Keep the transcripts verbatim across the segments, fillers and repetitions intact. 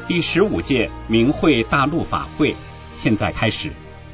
第十五届明慧大陆法会现在开始。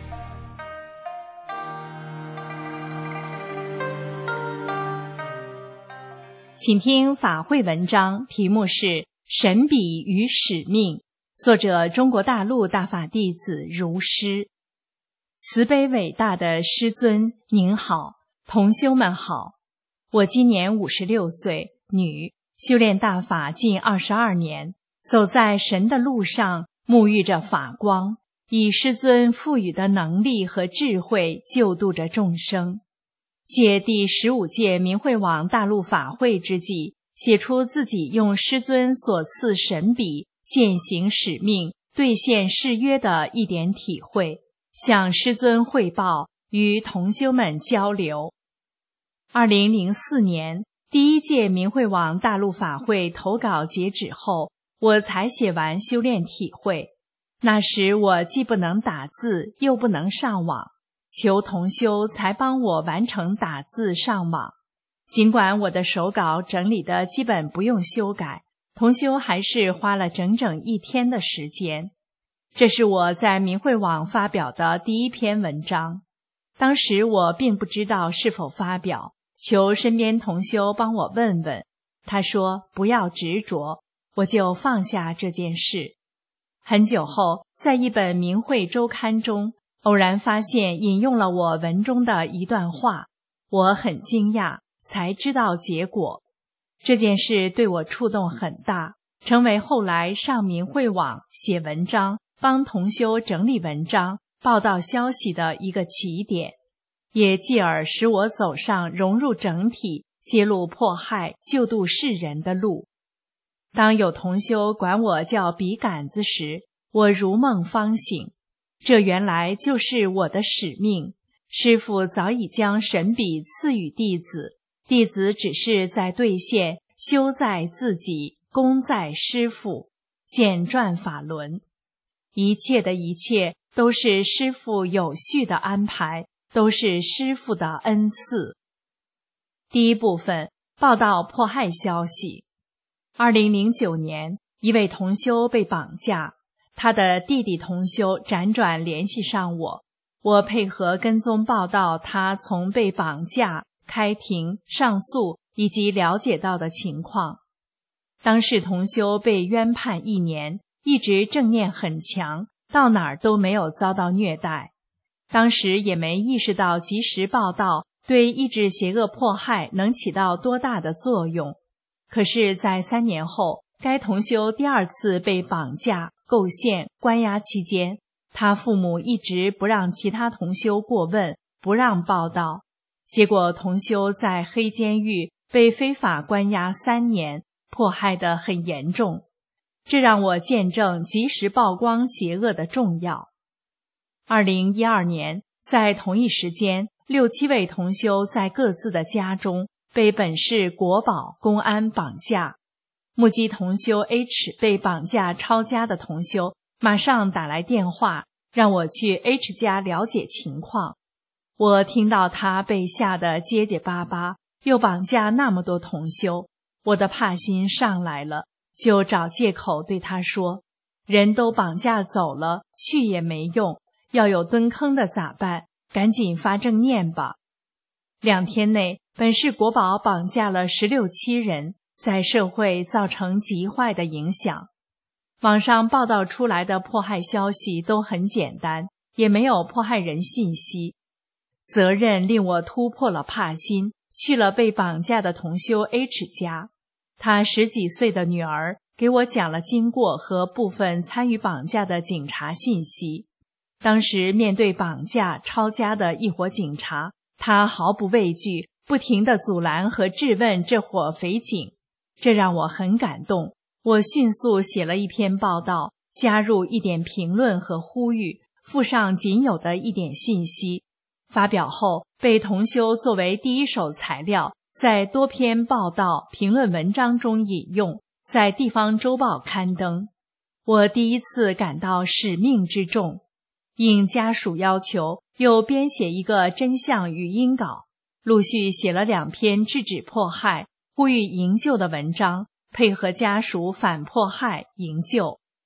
请听法会文章，题目是《神笔与使命》，作者中国大陆大法弟子如师。慈悲伟大的师尊您好，同修们好。我今年五十六岁，女，修炼大法近二十二年，走在神的路上，沐浴着法光，以师尊赋予的能力和智慧救度着众生。借第十五届明慧网大陆法会之际，写出自己用师尊所赐神笔践行使命、兑现誓约的一点体会，向师尊汇报，与同修们交流。二零零四年，第一届明慧网大陆法会投稿截止后，我才写完修炼体会。那时我既不能打字，又不能上网，求同修才帮我完成打字上网。尽管我的手稿整理的基本不用修改，同修还是花了整整一天的时间。这是我在明慧网发表的第一篇文章。当时我并不知道是否发表，求身边同修帮我问问。他说不要执着，我就放下这件事。很久后，在一本明慧周刊中，偶然发现引用了我文中的一段话，我很惊讶，才知道结果。这件事对我触动很大，成为后来上明慧网写文章、帮同修整理文章、报道消息的一个起点，也继而使我走上融入整体、揭露迫害、救度世人的路。当有同修管我叫笔杆子时，我如梦方醒，这原来就是我的使命。师父早已将神笔赐予弟子，弟子只是在兑现，修在自己，功在师父，简转法轮。一切的一切都是师父有序的安排，都是师父的恩赐。第一部分，报道迫害消息。二零零九年，一位同修被绑架，他的弟弟同修辗转联系上我，我配合跟踪报道他从被绑架、开庭、上诉以及了解到的情况。当事同修被冤判一年，一直正念很强，到哪儿都没有遭到虐待。当时也没意识到及时报道对抑制邪恶迫害能起到多大的作用。可是在三年后，该同修第二次被绑架、构陷、关押期间，他父母一直不让其他同修过问，不让报道。结果同修在黑监狱被非法关押三年，迫害得很严重。这让我见证及时曝光邪恶的重要。二零一二年，在同一时间，六七位同修在各自的家中被本市国保公安绑架。目击同修 H 被绑架抄家的同修马上打来电话，让我去 H 家了解情况。我听到他被吓得结结巴巴，又绑架那么多同修，我的怕心上来了，就找借口对他说，人都绑架走了，去也没用，要有蹲坑的咋办？赶紧发正念吧。两天内，本市国保绑架了十六七人，在社会造成极坏的影响。网上报道出来的迫害消息都很简单，也没有迫害人信息。责任令我突破了怕心，去了被绑架的同修 H 家。他十几岁的女儿给我讲了经过和部分参与绑架的警察信息。当时面对绑架、抄家的一伙警察，他毫不畏惧，不停地阻拦和质问这伙匪警，这让我很感动。我迅速写了一篇报道，加入一点评论和呼吁，附上仅有的一点信息。发表后，被同修作为第一手材料，在多篇报道、评论文章中引用，在地方周报刊登。我第一次感到使命之重，应家属要求，又编写一个真相语音稿，陆续写了两篇制止迫害、呼吁营救的文章，配合家属反迫害营救。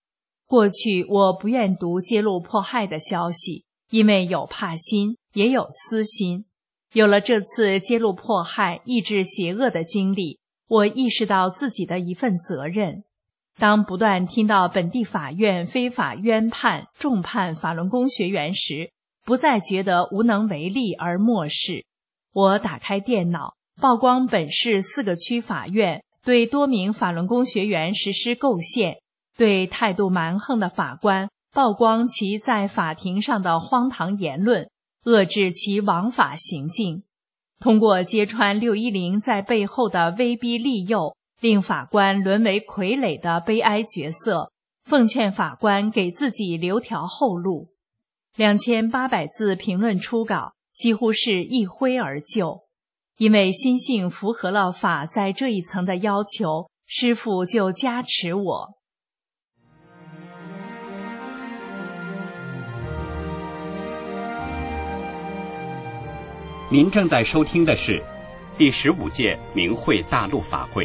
过去我不愿读揭露迫害的消息，因为有怕心，也有私心。有了这次揭露迫害、抑制邪恶的经历，我意识到自己的一份责任。当不断听到本地法院非法冤判、重判法轮功学员时，不再觉得无能为力而漠视。我打开电脑，曝光本市四个区法院对多名法轮功学员实施构陷，对态度蛮横的法官曝光其在法庭上的荒唐言论，遏制其枉法行径。通过揭穿六一零在背后的威逼利诱，令法官沦为傀儡的悲哀角色，奉劝法官给自己留条后路。两千八百字评论初稿几乎是一挥而就。因为心性符合了法在这一层的要求，师父就加持我。 您正在收听的是第十五届明慧大陆法会。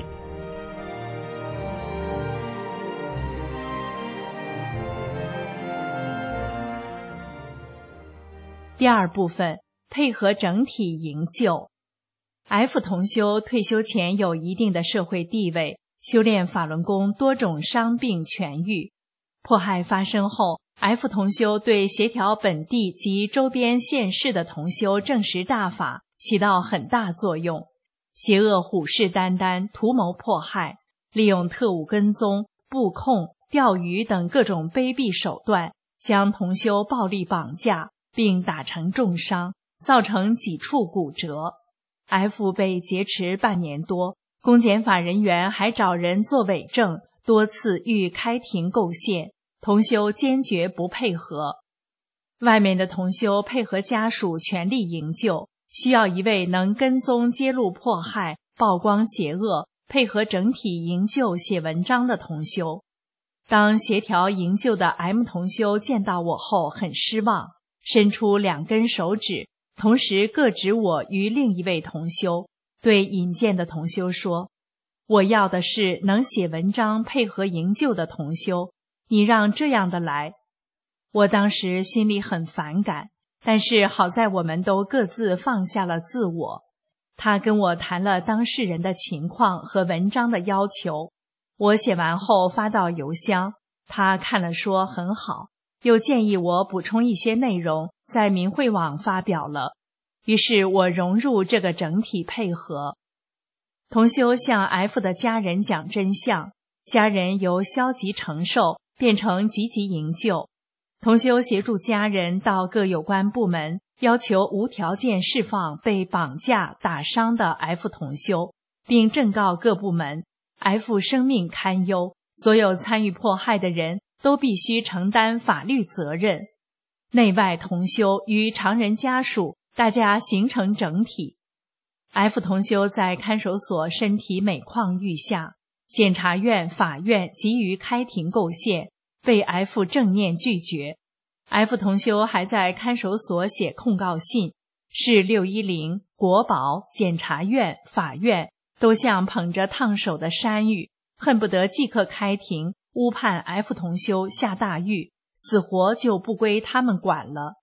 第二部分，配合整体营救。F 同修退休前有一定的社会地位，修炼法轮功多种伤病痊愈。迫害发生后， F 同修对协调本地及周边县市的同修证实大法起到很大作用。邪恶虎视眈眈，图谋迫害，利用特务跟踪、布控、钓鱼等各种卑鄙手段，将同修暴力绑架并打成重伤，造成几处骨折。F 被劫持半年多，公检法人员还找人做伪证，多次欲开庭构陷，同修坚决不配合。外面的同修配合家属全力营救，需要一位能跟踪揭露迫害、曝光邪恶、配合整体营救写文章的同修。当协调营救的 M 同修见到我后很失望，伸出两根手指，同时各指我与另一位同修，对引荐的同修说，我要的是能写文章配合营救的同修，你让这样的来。我当时心里很反感，但是好在我们都各自放下了自我。他跟我谈了当事人的情况和文章的要求，我写完后发到邮箱，他看了说很好，又建议我补充一些内容，在明慧网发表了。于是我融入这个整体配合。同修向 F 的家人讲真相，家人由消极承受变成积极营救。同修协助家人到各有关部门，要求无条件释放被绑架打伤的 F 同修，并正告各部门 F 生命堪忧，所有参与迫害的人都必须承担法律责任。内外同修与常人家属大家形成整体。 F 同修在看守所身体每况愈下，检察院、法院急于开庭构陷，被 F 正面拒绝。 F 同修还在看守所写控告信，市六一零、国保、检察院、法院都像捧着烫手的山芋，恨不得即刻开庭误判 F 同修下大狱，死活就不归他们管了。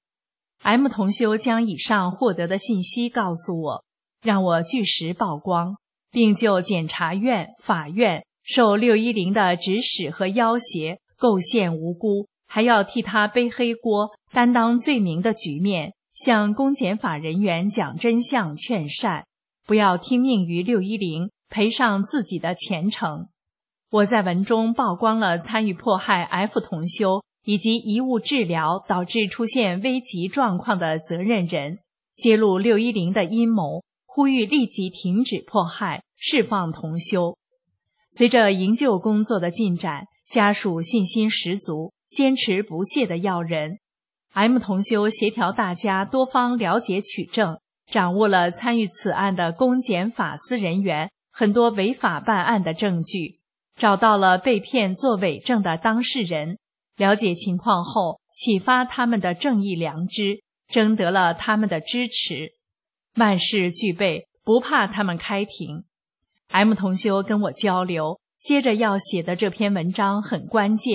M 同修将以上获得的信息告诉我，让我据实曝光，并就检察院、法院受六一零的指使和要挟，构陷无辜，还要替他背黑锅，担当罪名的局面，向公检法人员讲真相劝善，不要听命于六一零，赔上自己的前程。我在文中曝光了参与迫害 F 同修以及贻误治疗导致出现危急状况的责任人，揭露六一零的阴谋，呼吁立即停止迫害，释放同修。随着营救工作的进展，家属信心十足，坚持不懈地要人。 M 同修协调大家多方了解取证，掌握了参与此案的公检法司人员很多违法办案的证据，找到了被骗做伪证的当事人，了解情况后启发他们的正义良知，征得了他们的支持。万事俱备，不怕他们开庭。 M 同修跟我交流，接着要写的这篇文章很关键，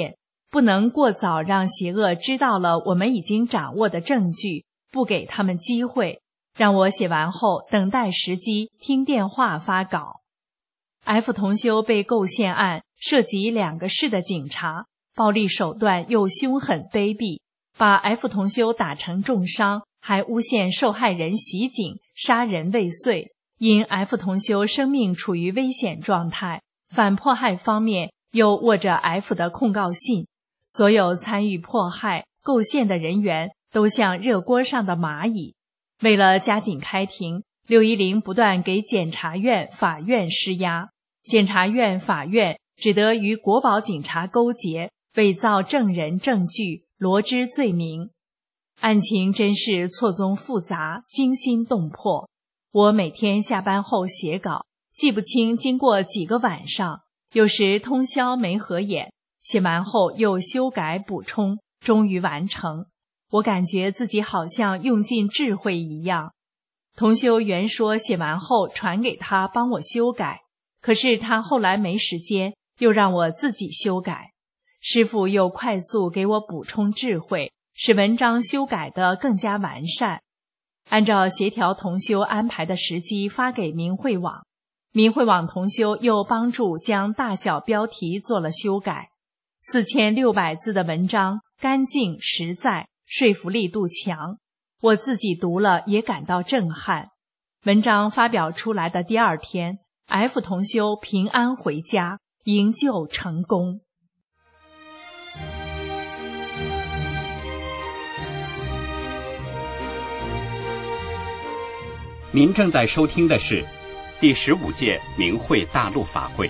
不能过早让邪恶知道了我们已经掌握的证据，不给他们机会，让我写完后等待时机听电话发稿。F 同修被构陷案涉及两个市的警察，暴力手段又凶狠卑鄙，把 F 同修打成重伤，还诬陷受害人袭警、杀人未遂。因 F 同修生命处于危险状态，反迫害方面又握着 F 的控告信，所有参与迫害、构陷的人员都像热锅上的蚂蚁。为了加紧开庭，六一零不断给检察院、法院施压，检察院、法院只得与国保警察勾结，伪造证人证据，罗织罪名。案情真是错综复杂，惊心动魄。我每天下班后写稿，记不清经过几个晚上，有时通宵没合眼，写完后又修改补充，终于完成。我感觉自己好像用尽智慧一样。同修原说写完后传给他帮我修改，可是他后来没时间，又让我自己修改。师父又快速给我补充智慧，使文章修改得更加完善。按照协调同修安排的时机发给明慧网，明慧网同修又帮助将大小标题做了修改。四千六百字的文章干净实在，说服力度强，我自己读了也感到震撼。文章发表出来的第二天， F 同修平安回家，营救成功。 您正在收听的是第十五届明慧大陆法会。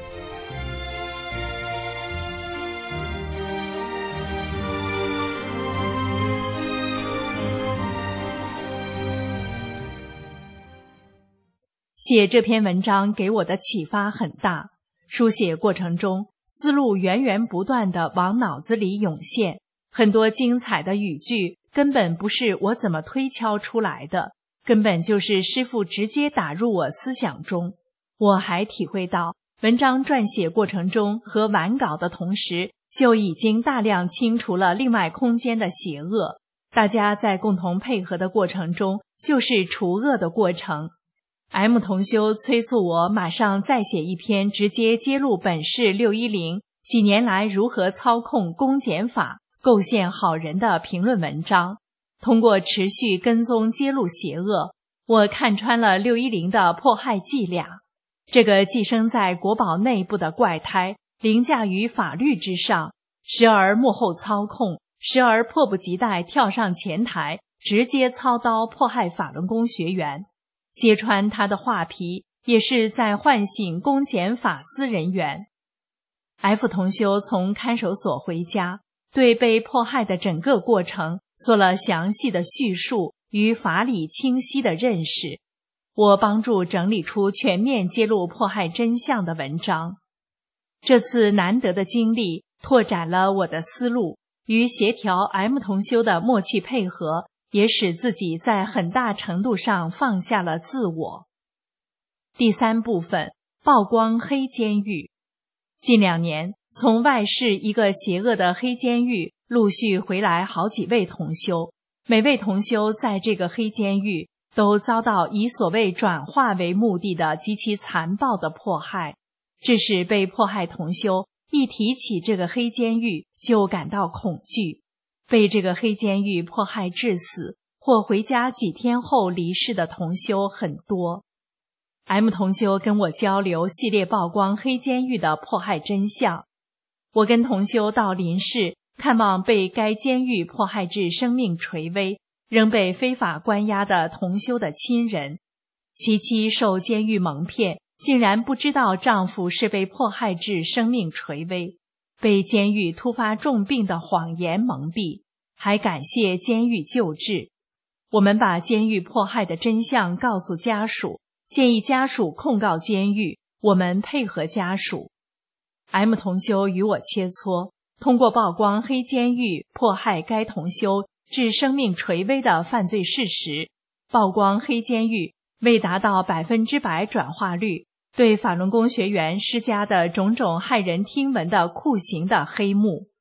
写这篇文章给我的启发很大，书写过程中思路源源不断地往脑子里涌现，很多精彩的语句根本不是我怎么推敲出来的，根本就是师父直接打入我思想中。我还体会到，文章撰写过程中和完稿的同时，就已经大量清除了另外空间的邪恶。大家在共同配合的过程中，就是除恶的过程。M 同修催促我马上再写一篇直接揭露本市六一零几年来如何操控公检法、构陷好人的评论文章。通过持续跟踪揭露邪恶，我看穿了六一零的迫害伎俩。这个寄生在国保内部的怪胎，凌驾于法律之上，时而幕后操控，时而迫不及待跳上前台，直接操刀迫害法轮功学员。揭穿他的画皮，也是在唤醒公检法司人员。F 同修从看守所回家，对被迫害的整个过程做了详细的叙述与法理清晰的认识。我帮助整理出全面揭露迫害真相的文章。这次难得的经历拓展了我的思路，与协调 M 同修的默契配合，也使自己在很大程度上放下了自我。第三部分，曝光黑监狱。近两年，从外市一个邪恶的黑监狱陆续回来好几位同修，每位同修在这个黑监狱都遭到以所谓转化为目的的极其残暴的迫害，致使被迫害同修一提起这个黑监狱就感到恐惧。被这个黑监狱迫害致死或回家几天后离世的同修很多。M 同修跟我交流系列曝光黑监狱的迫害真相。我跟同修到林市看望被该监狱迫害至生命垂危，仍被非法关押的同修的亲人。其妻受监狱蒙骗，竟然不知道丈夫是被迫害至生命垂危，被监狱突发重病的谎言蒙蔽，还感谢监狱救治。我们把监狱迫害的真相告诉家属，建议家属控告监狱，我们配合家属。M 同修与我切磋，通过曝光黑监狱迫害该同修致生命垂危的犯罪事实，曝光黑监狱未达到百分之百转化率，对法轮功学员施加的种种骇人听闻的酷刑的黑幕。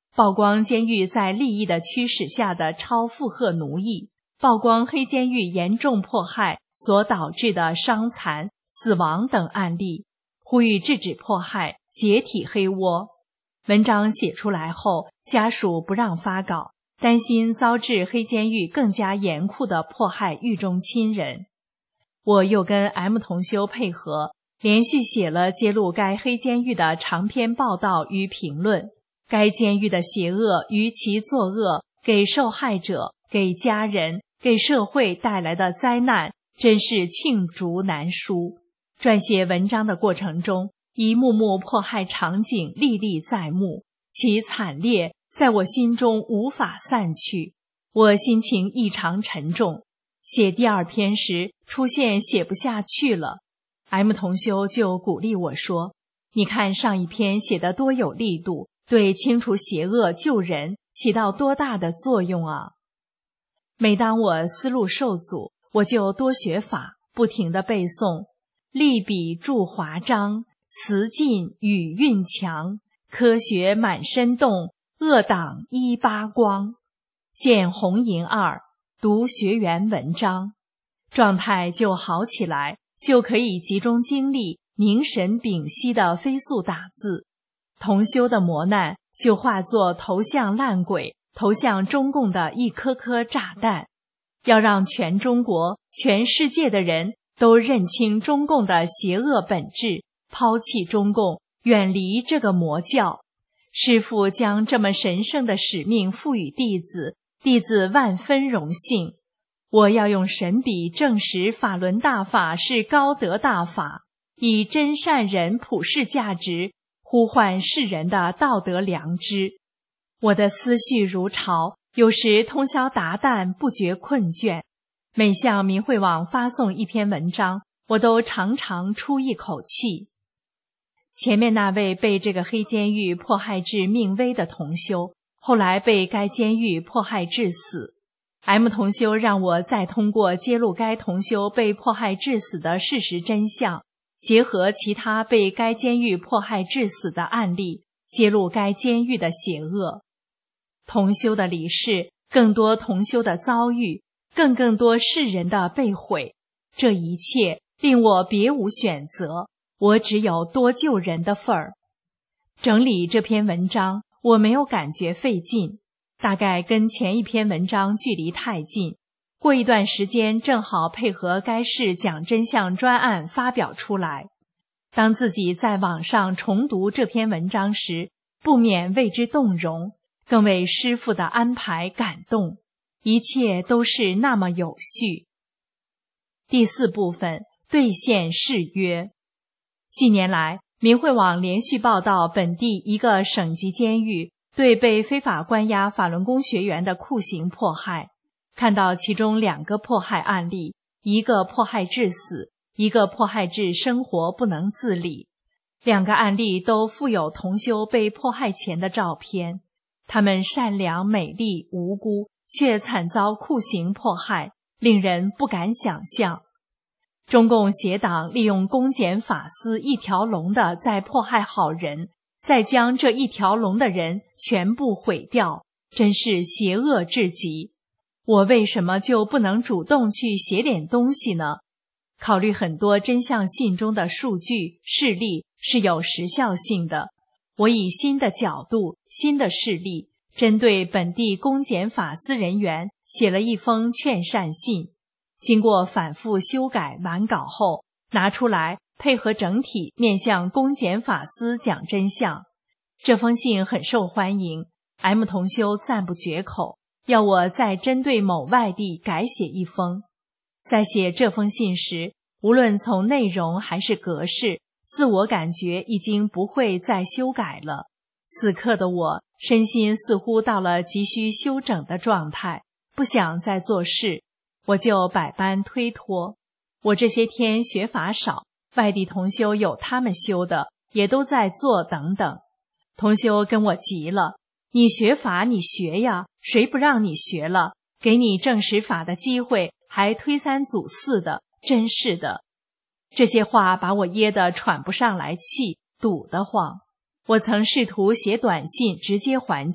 曝光监狱在利益的驱使下的超负荷奴役，曝光黑监狱严重迫害所导致的伤残、死亡等案例，呼吁制止迫害，解体黑窝。文章写出来后，家属不让发稿，担心遭致黑监狱更加严酷的迫害狱中亲人。我又跟 M 同修配合，连续写了揭露该黑监狱的长篇报道与评论，该监狱的邪恶与其作恶给受害者、给家人、给社会带来的灾难，真是罄竹难书。撰写文章的过程中，一幕幕迫害场景历历在目，其惨烈在我心中无法散去，我心情异常沉重。写第二篇时，出现写不下去了。M 同修就鼓励我说，你看上一篇写得多有力度，对清除邪恶救人起到多大的作用啊！每当我思路受阻，我就多学法，不停地背诵立笔著华章，词劲语韵强，科学满身动，恶党一八光。见红银二，读学员文章，状态就好起来，就可以集中精力，凝神屏息地飞速打字。同修的磨难就化作投向烂鬼、投向中共的一颗颗炸弹，要让全中国、全世界的人都认清中共的邪恶本质，抛弃中共，远离这个魔教。师父将这么神圣的使命赋予弟子，弟子万分荣幸。我要用神笔证实法轮大法是高德大法，以真善忍普世价值呼唤世人的道德良知。我的思绪如潮，有时通宵达旦，不觉困倦。每向明慧网发送一篇文章，我都常常出一口气。前面那位被这个黑监狱迫害至命危的同修，后来被该监狱迫害致死。M 同修让我再通过揭露该同修被迫害致死的事实真相，结合其他被该监狱迫害致死的案例，揭露该监狱的邪恶。同修的离世，更多同修的遭遇，更更多世人的被毁，这一切令我别无选择，我只有多救人的份儿。整理这篇文章，我没有感觉费劲，大概跟前一篇文章距离太近，过一段时间正好配合该市讲真相专案发表出来。当自己在网上重读这篇文章时，不免为之动容，更为师父的安排感动，一切都是那么有序。第四部分，兑现誓约。近年来，明慧网连续报道本地一个省级监狱对被非法关押法轮功学员的酷刑迫害，看到其中两个迫害案例，一个迫害致死，一个迫害致生活不能自理。两个案例都附有同修被迫害前的照片，他们善良美丽无辜，却惨遭酷刑迫害，令人不敢想象。中共邪党利用公检法司一条龙的在迫害好人，再将这一条龙的人全部毁掉，真是邪恶至极。我为什么就不能主动去写点东西呢？考虑很多真相信中的数据事例是有时效性的，我以新的角度、新的事例，针对本地公检法司人员写了一封劝善信，经过反复修改完稿后，拿出来配合整体面向公检法司讲真相。这封信很受欢迎， M 同修赞不绝口，要我再针对某外地改写一封。在写这封信时，无论从内容还是格式，自我感觉已经不会再修改了。此刻的我，身心似乎到了急需休整的状态，不想再做事，我就百般推脱。我这些天学法少，外地同修有他们修的，也都在做等等。同修跟我急了，你学法你学呀，谁不让你学了？给你证实法的机会，还推三阻四的，真是的。这些话把我噎得喘不上来气，堵得慌。我曾试图写短信直接还击，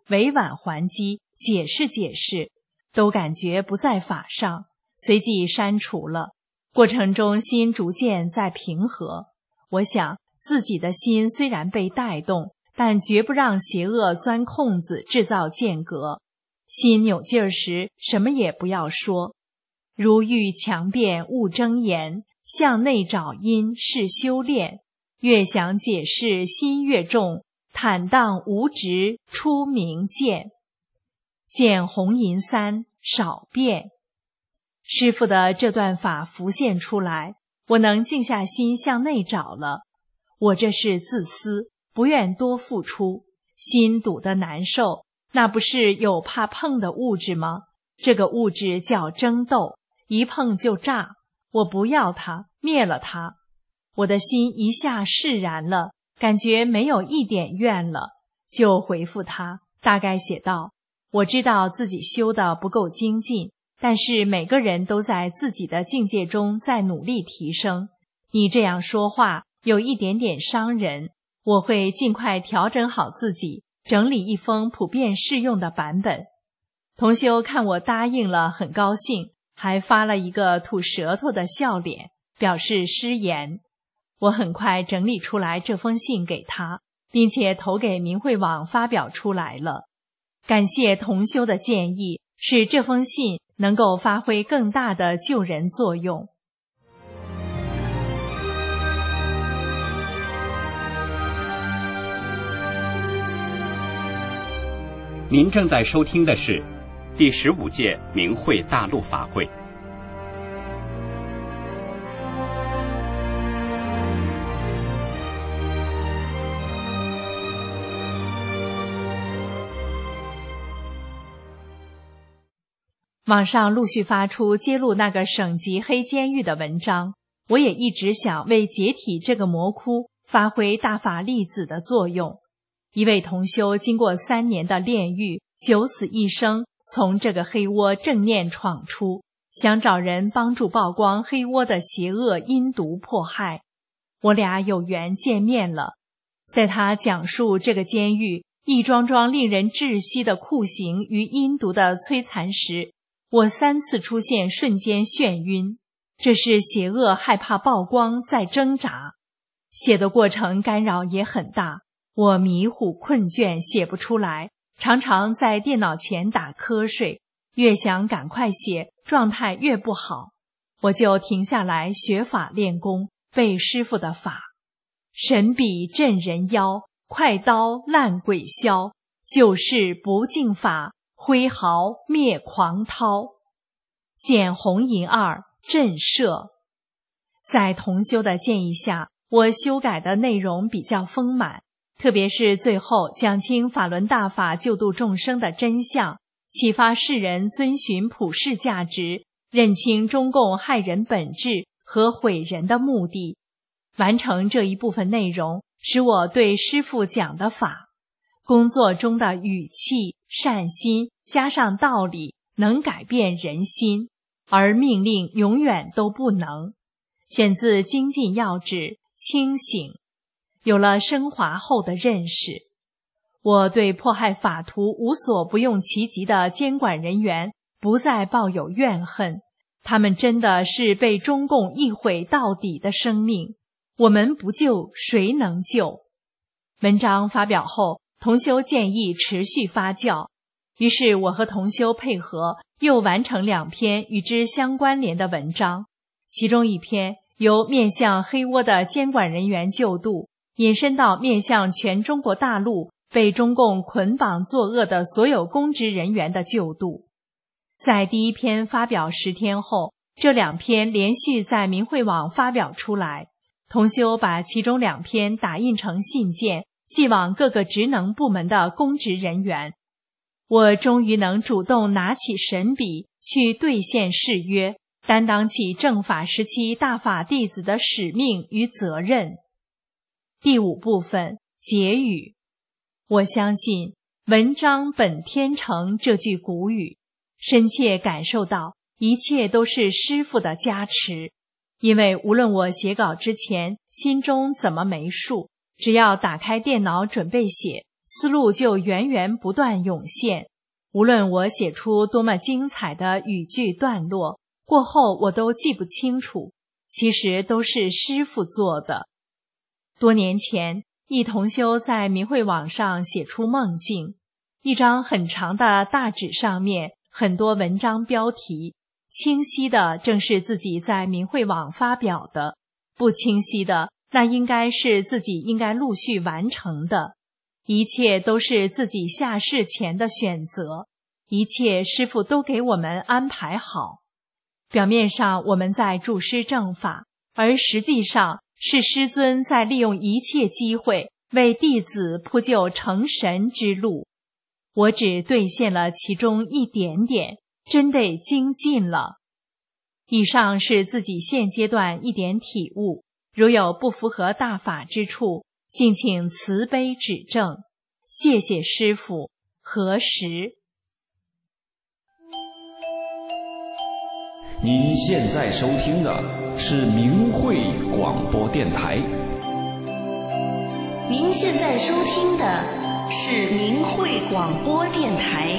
委婉还击，解释解释，都感觉不在法上，随即删除了。过程中心逐渐在平和。我想自己的心虽然被带动，但绝不让邪恶钻空子制造间隔。心扭劲儿时，什么也不要说。如遇强辩勿睁言，向内找因是修炼。越想解释心越重，坦荡无执出明见。见红银三少辩。师父的这段法浮现出来，我能静下心向内找了。我这是自私，不愿多付出，心堵得难受，那不是有怕碰的物质吗？这个物质叫争斗，一碰就炸，我不要它，灭了它。我的心一下释然了，感觉没有一点怨了，就回复他，大概写道：我知道自己修的不够精进，但是每个人都在自己的境界中在努力提升。你这样说话有一点点伤人，我会尽快调整好自己，整理一封普遍适用的版本。同修看我答应了，很高兴，还发了一个吐舌头的笑脸，表示失言。我很快整理出来这封信给他，并且投给明慧网发表出来了。感谢同修的建议，使这封信能够发挥更大的救人作用。 您正在收听的是第十五届明慧大陆法会。 网上陆续发出揭露那个省级黑监狱的文章，我也一直想为解体这个魔窟发挥大法粒子的作用。一位同修经过三年的炼狱，九死一生，从这个黑窝正念闯出，想找人帮助曝光黑窝的邪恶阴毒迫害。我俩有缘见面了，在他讲述这个监狱一桩桩令人窒息的酷刑与阴毒的摧残时，我三次出现瞬间眩晕，这是邪恶害怕曝光在挣扎。写的过程干扰也很大，我迷糊困倦，写不出来，常常在电脑前打瞌睡，越想赶快写，状态越不好，我就停下来学法练功，背师父的法。神笔震人妖，快刀烂鬼消，救世不敬法，挥毫灭狂涛。见红银二震慑。在同修的建议下，我修改的内容比较丰满，特别是最后讲清法轮大法救度众生的真相，启发世人遵循普世价值，认清中共害人本质和毁人的目的。完成这一部分内容，使我对师父讲的法，工作中的语气、善心加上道理，能改变人心，而命令永远都不能。选自精进要旨，清醒。有了升华后的认识，我对迫害法徒无所不用其极的监管人员不再抱有怨恨，他们真的是被中共一毁到底的生命，我们不救谁能救？文章发表后，同修建议持续发酵，于是我和同修配合，又完成两篇与之相关联的文章。其中一篇由面向黑窝的监管人员救度，引申到面向全中国大陆被中共捆绑作恶的所有公职人员的救度。在第一篇发表十天后，这两篇连续在明慧网发表出来，同修把其中两篇打印成信件，寄往各个职能部门的公职人员。我终于能主动拿起神笔去兑现誓约，担当起正法时期大法弟子的使命与责任。第五部分结语。我相信文章本天成这句古语，深切感受到一切都是师父的加持。因为无论我写稿之前心中怎么没数，只要打开电脑准备写， 思路就源源不断涌现。无论我写出多么精彩的语句段落，过后我都记不清楚，其实都是师父做的。多年前，一同修在明慧网上写出梦境，一张很长的大纸上面很多文章标题，清晰的正是自己在明慧网发表的，不清晰的那应该是自己应该陆续完成的。一切都是自己下世前的选择，一切师父都给我们安排好。表面上我们在助师正法，而实际上是师尊在利用一切机会为弟子铺就成神之路。我只兑现了其中一点点，真得精进了。以上是自己现阶段一点体悟，如有不符合大法之处，敬请慈悲指正。谢谢师父。何时？ 您现在收听的是明慧广播电台。 您现在收听的是明慧广播电台。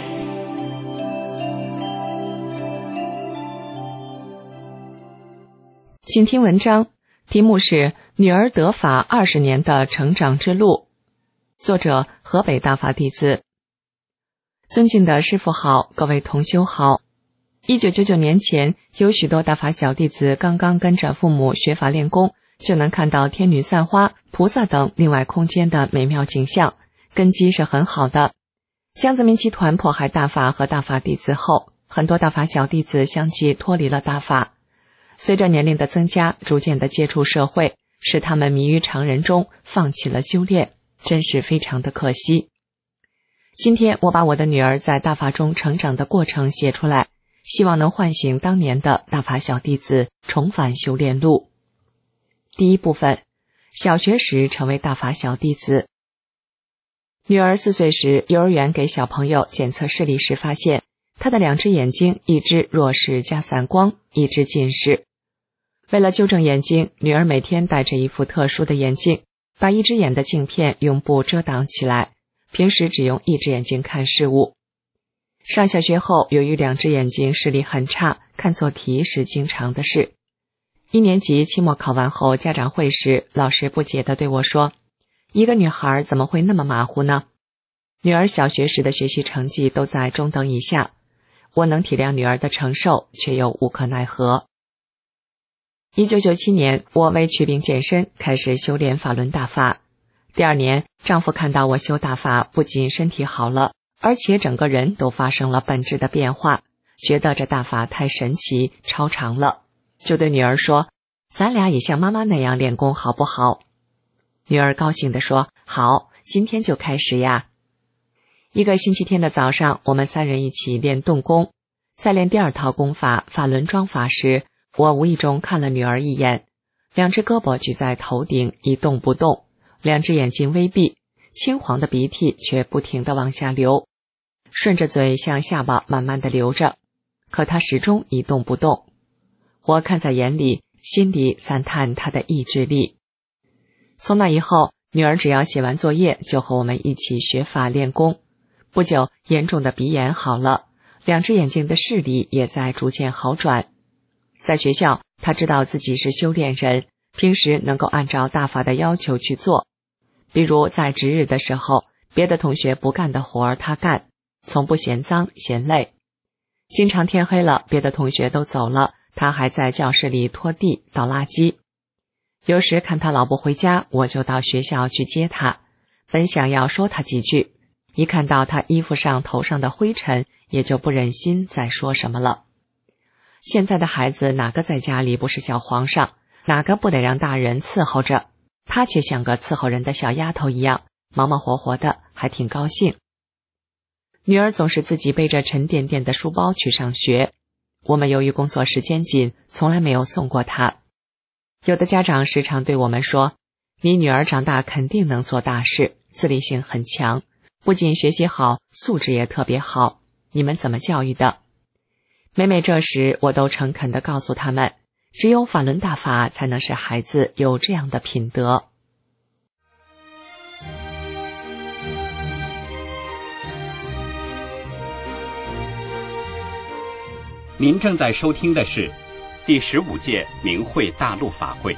请听文章，题目是《女儿得法二十年的成长之路》，作者河北大法弟子。尊敬的师父好，各位同修好。一九九九年前，有许多大法小弟子刚刚跟着父母学法练功，就能看到天女散花、菩萨等另外空间的美妙景象，根基是很好的。江泽民集团迫害大法和大法弟子后，很多大法小弟子相继脱离了大法。随着年龄的增加，逐渐的接触社会，使他们迷于常人中，放弃了修炼，真是非常的可惜。今天我把我的女儿在大法中成长的过程写出来，希望能唤醒当年的大法小弟子重返修炼路。第一部分，小学时成为大法小弟子。女儿四岁时，幼儿园给小朋友检测视力时发现，她的两只眼睛，一只弱视加散光，一只近视。为了纠正眼睛，女儿每天戴着一副特殊的眼镜，把一只眼的镜片用布遮挡起来，平时只用一只眼睛看事物。上小学后，由于两只眼睛视力很差，看错题是经常的事。一年级期末考完后，家长会时，老师不解地对我说，一个女孩怎么会那么马虎呢？女儿小学时的学习成绩都在中等以下，我能体谅女儿的承受，却又无可奈何。一九九七年，我为祛病健身，开始修炼法轮大法。第二年，丈夫看到我修大法，不仅身体好了，而且整个人都发生了本质的变化，觉得这大法太神奇超常了，就对女儿说，咱俩也像妈妈那样练功好不好？女儿高兴地说，好，今天就开始呀。一个星期天的早上，我们三人一起练动功。在练第二套功法法轮桩法时，我无意中看了女儿一眼，两只胳膊举在头顶一动不动，两只眼睛微闭，青黄的鼻涕却不停地往下流，顺着嘴向下巴慢慢地流着，可她始终一动不动。我看在眼里，心里赞叹她的意志力。从那以后，女儿只要写完作业，就和我们一起学法练功。不久，严重的鼻炎好了，两只眼睛的视力也在逐渐好转。在学校，她知道自己是修炼人，平时能够按照大法的要求去做。比如在值日的时候，别的同学不干的活儿她干，从不嫌脏嫌累。经常天黑了，别的同学都走了，她还在教室里拖地倒垃圾。有时看她老不回家，我就到学校去接她，本想要说她几句，一看到她衣服上头上的灰尘，也就不忍心再说什么了。现在的孩子哪个在家里不是小皇上，哪个不得让大人伺候着，她却像个伺候人的小丫头一样，忙忙活活的，还挺高兴。女儿总是自己背着沉甸甸的书包去上学，我们由于工作时间紧，从来没有送过她。有的家长时常对我们说，你女儿长大肯定能做大事，自立性很强，不仅学习好，素质也特别好，你们怎么教育的？每每这时，我都诚恳地告诉他们，只有法轮大法才能使孩子有这样的品德。 您正在收听的是第十五届明慧大陆法会。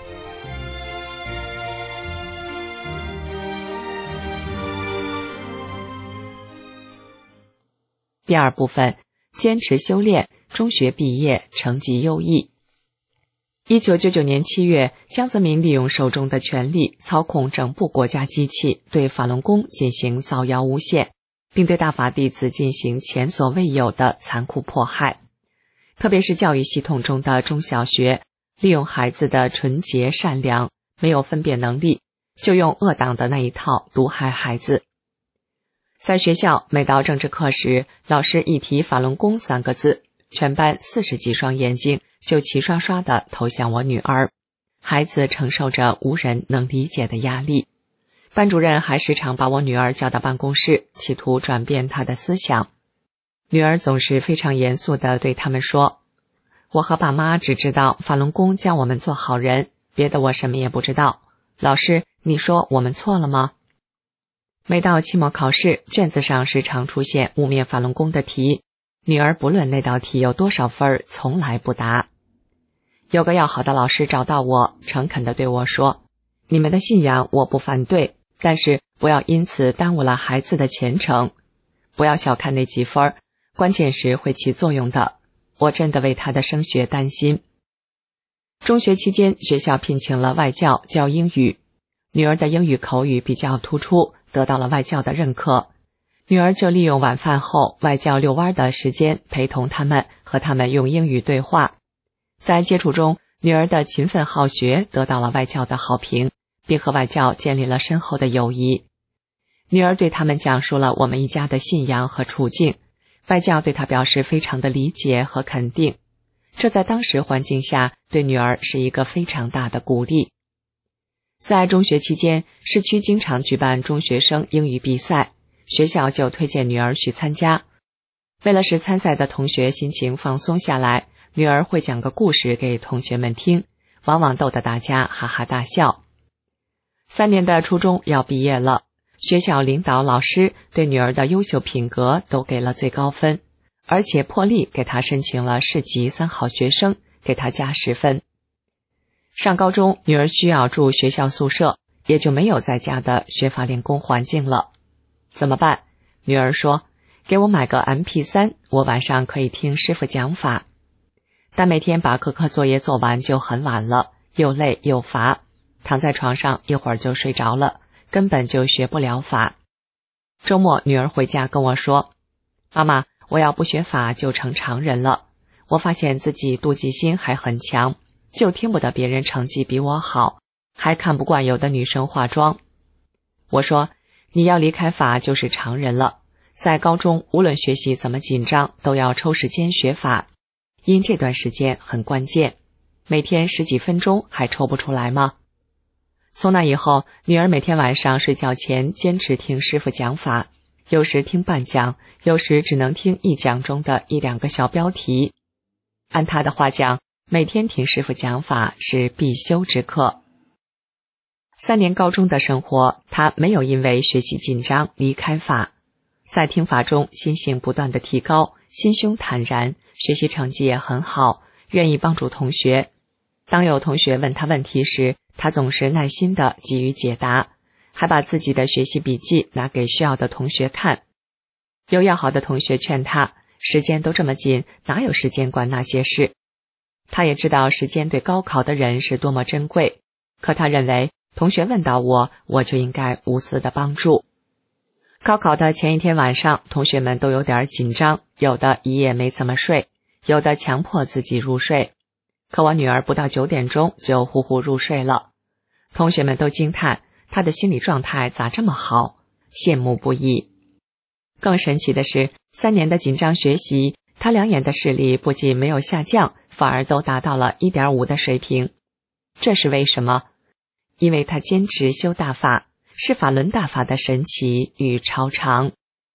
第二部分，坚持修炼，中学毕业，成绩优异。一九九九年七月，江泽民利用手中的权力，操控整部国家机器，对法轮功进行造谣诬陷，并对大法弟子进行前所未有的残酷迫害。特别是教育系统中的中小学，利用孩子的纯洁善良，没有分辨能力，就用恶党的那一套毒害孩子。在学校，每到政治课时，老师一提法轮功三个字，全班四十几双眼睛就齐刷刷地投向我女儿。孩子承受着无人能理解的压力。班主任还时常把我女儿叫到办公室，企图转变她的思想。女儿总是非常严肃地对他们说，我和爸妈只知道法轮功教我们做好人，别的我什么也不知道。老师，你说我们错了吗？每到期末考试，卷子上时常出现污蔑法轮功的题，女儿不论那道题有多少分，从来不答。有个要好的老师找到我，诚恳地对我说，你们的信仰我不反对，但是不要因此耽误了孩子的前程，不要小看那几分，关键时会起作用的。我真的为他的升学担心。中学期间，学校聘请了外教教英语，女儿的英语口语比较突出，得到了外教的认可。女儿就利用晚饭后外教遛弯的时间，陪同他们，和他们用英语对话。在接触中，女儿的勤奋好学得到了外教的好评，并和外教建立了深厚的友谊。女儿对他们讲述了我们一家的信仰和处境，外教对她表示非常的理解和肯定，这在当时环境下对女儿是一个非常大的鼓励。在中学期间，市区经常举办中学生英语比赛，学校就推荐女儿去参加。为了使参赛的同学心情放松下来，女儿会讲个故事给同学们听，往往逗得大家哈哈大笑。三年的初中要毕业了，学校领导老师对女儿的优秀品格都给了最高分，而且破例给她申请了市级三好学生，给她加十分。上高中，女儿需要住学校宿舍，也就没有在家的学法练功环境了。怎么办？女儿说，给我买个 M P 三， 我晚上可以听师傅讲法。但每天把课课作业做完就很晚了，又累又乏，躺在床上一会儿就睡着了，根本就学不了法。周末女儿回家跟我说，妈妈，我要不学法就成常人了。我发现自己妒忌心还很强，就听不得别人成绩比我好，还看不惯有的女生化妆。我说，你要离开法就是常人了，在高中无论学习怎么紧张，都要抽时间学法，因这段时间很关键，每天十几分钟还抽不出来吗？从那以后，女儿每天晚上睡觉前坚持听师傅讲法，有时听半讲，有时只能听一讲中的一两个小标题。按她的话讲，每天听师傅讲法是必修之课。三年高中的生活，她没有因为学习紧张离开法，在听法中心性不断的提高，心胸坦然，学习成绩也很好，愿意帮助同学。当有同学问他问题时，他总是耐心地给予解答，还把自己的学习笔记拿给需要的同学看。有要好的同学劝他，时间都这么紧，哪有时间管那些事？他也知道时间对高考的人是多么珍贵，可他认为同学问到我，我就应该无私的帮助。高考的前一天晚上，同学们都有点紧张，有的一夜没怎么睡，有的强迫自己入睡。可我女儿不到九点钟就呼呼入睡了，同学们都惊叹她的心理状态咋这么好，羡慕不已。更神奇的是，三年的紧张学习，她两眼的视力不仅没有下降，反而都达到了 一点五 的水平。这是为什么？因为她坚持修大法，是法轮大法的神奇与超常。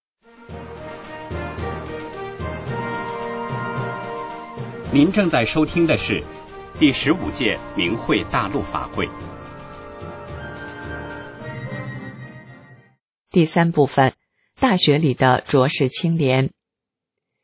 您正在收听的是第十五届明慧大陆法会第三部分，大学里的浊世青莲。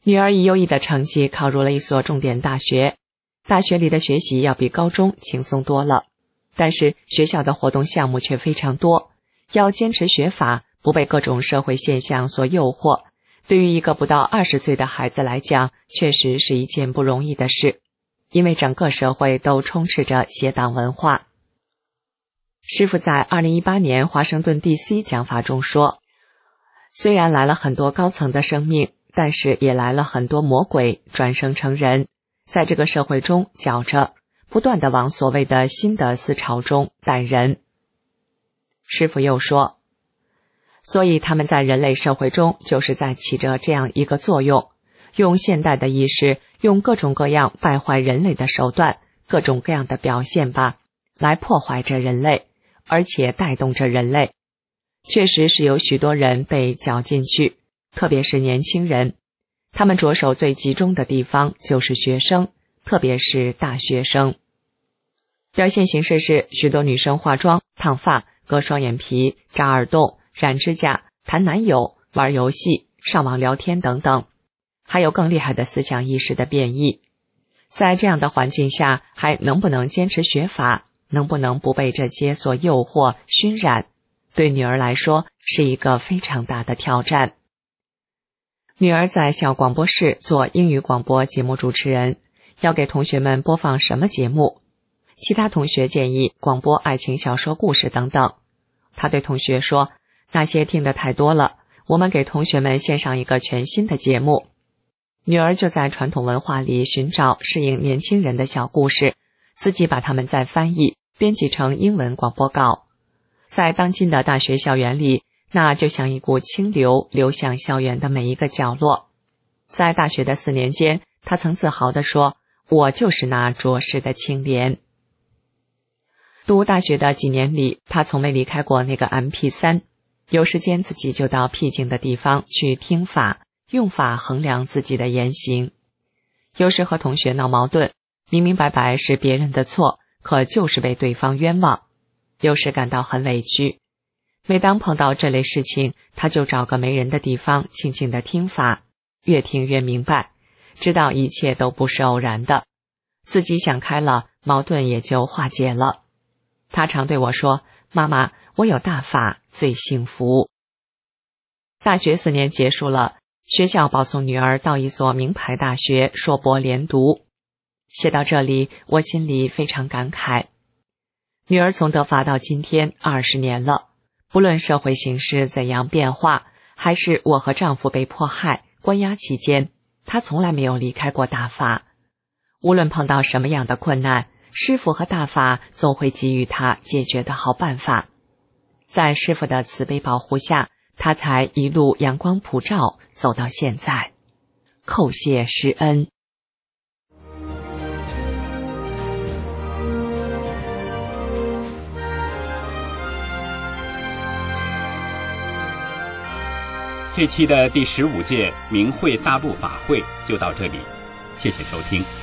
女儿以优异的成绩考入了一所重点大学，大学里的学习要比高中轻松多了，但是学校的活动项目却非常多，要坚持学法，不被各种社会现象所诱惑，对于一个不到二十岁的孩子来讲，确实是一件不容易的事，因为整个社会都充斥着邪党文化。师父在二零一八年华盛顿 D C 讲法中说，虽然来了很多高层的生命，但是也来了很多魔鬼转生成人，在这个社会中搅着，不断地往所谓的新的思潮中带人。师父又说，所以他们在人类社会中就是在起着这样一个作用，用现代的意识，用各种各样败坏人类的手段，各种各样的表现吧，来破坏着人类，而且带动着人类。确实是有许多人被搅进去，特别是年轻人，他们着手最集中的地方就是学生，特别是大学生。表现形式是许多女生化妆、烫发、割双眼皮、扎耳洞、染指甲、谈男友、玩游戏、上网聊天等等，还有更厉害的思想意识的变异。在这样的环境下，还能不能坚持学法，能不能不被这些所诱惑熏染，对女儿来说是一个非常大的挑战。女儿在校广播室做英语广播节目主持人，要给同学们播放什么节目？其他同学建议广播爱情小说故事等等。她对同学说，那些听得太多了，我们给同学们献上一个全新的节目。女儿就在传统文化里寻找适应年轻人的小故事，自己把它们再翻译编辑成英文广播稿。在当今的大学校园里，那就像一股清流流向校园的每一个角落。在大学的四年间，他曾自豪地说，我就是那浊世的青莲。读大学的几年里，他从没离开过那个 M P 三， 有时间自己就到僻静的地方去听法，用法衡量自己的言行。有时和同学闹矛盾，明明白白是别人的错，可就是被对方冤枉，有时感到很委屈。每当碰到这类事情，他就找个没人的地方静静地听法，越听越明白，知道一切都不是偶然的，自己想开了，矛盾也就化解了。他常对我说，妈妈，我有大法，最幸福。大学四年结束了，学校保送女儿到一所名牌大学硕博连读。写到这里，我心里非常感慨。女儿从德法到今天二十年了，不论社会形势怎样变化，还是我和丈夫被迫害、关押期间，她从来没有离开过大法。无论碰到什么样的困难，师父和大法总会给予她解决的好办法。在师父的慈悲保护下，她才一路阳光普照，走到现在。叩谢师恩。 这期的第十五届明慧大陆法会就到这里，谢谢收听。